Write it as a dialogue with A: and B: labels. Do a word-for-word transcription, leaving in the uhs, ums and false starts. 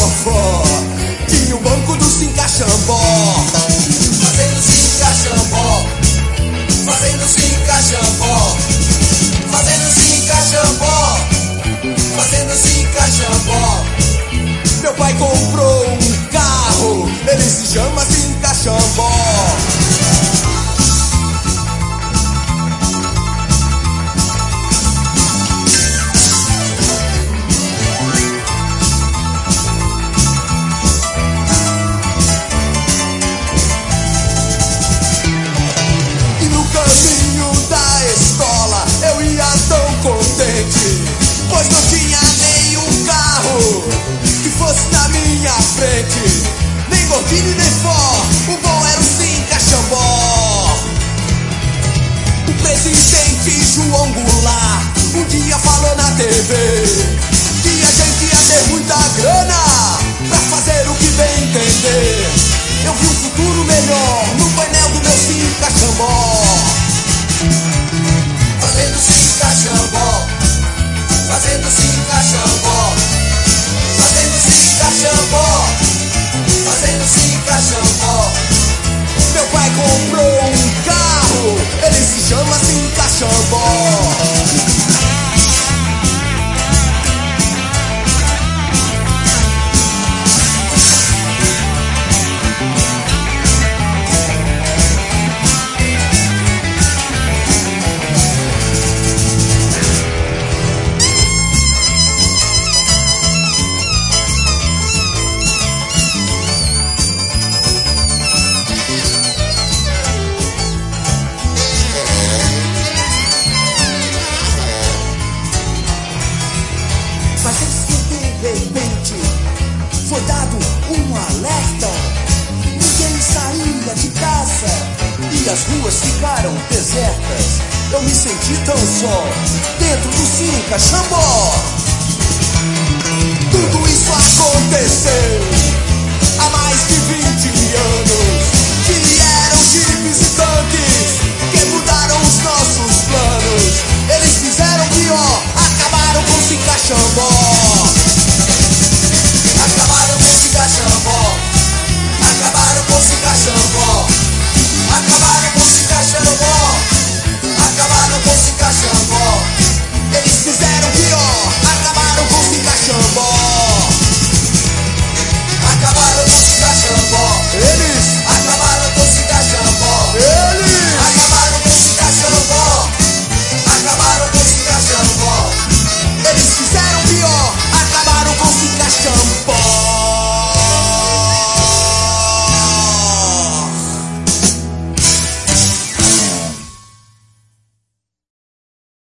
A: vovó tinha o banco do Sinca-Xambó.
B: Fazendo Sinca-Xambó, fazendo Sinca-Xambó, fazendo Sinca-Xambó, fazendo Sinca-Xambó.
A: Meu pai comprou um carro, ele se chama Sinca-Xambó. Pois não tinha nenhum carro que fosse na minha frente, nem gordinho nem fó, o bom era o Sinca-Xambó. O presidente João Goulart um dia falou na T V que a gente ia ter muita grana pra fazer o que bem entender. Eu vi um futuro melhor no painel do meu Sinca-Xambó.
B: Fazendo Sinca-Xambó, fazendo Sinca-Xambó, fazendo Sinca-Xambó, fazendo Sinca-Xambó.
A: Meu pai comprou um carro, ele se chama Sinca-Xambó. Foi dado um alerta, ninguém saía de casa e as ruas ficaram desertas. Eu me senti tão só dentro do Sinca-Xambó. Tudo isso aconteceu